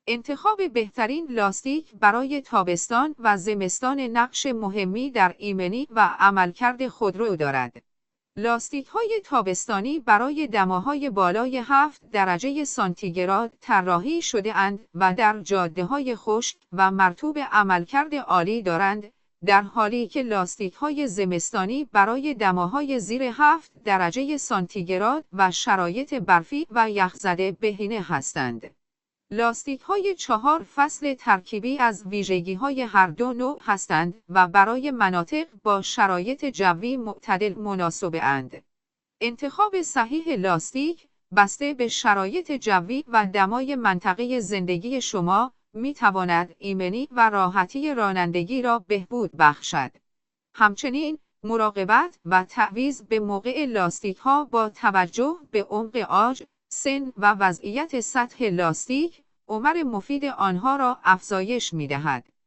انتخاب بهترین لاستیک برای تابستان و زمستان نقش مهمی در ایمنی و عملکرد خودرو دارد. لاستیک‌های تابستانی برای دماهای بالای 7 درجه سانتیگراد طراحی شده‌اند و در جاده‌های خشک و مرطوب عملکرد عالی دارند، در حالی که لاستیک‌های زمستانی برای دماهای زیر 7 درجه سانتیگراد و شرایط برفی و یخزده بهینه هستند. لاستیک‌های 4 فصل ترکیبی از ویژگی‌های هر دو نوع هستند و برای مناطق با شرایط جوی معتدل مناسب‌اند. انتخاب صحیح لاستیک، بسته به شرایط جوی و دمای منطقه زندگی شما، می‌تواند ایمنی و راحتی رانندگی را بهبود بخشد. همچنین، مراقبت و تعویض به موقع لاستیک‌ها با توجه به عمق عاج، سن و وضعیت سطح لاستیک، عمر مفید آنها را افزایش می‌دهد.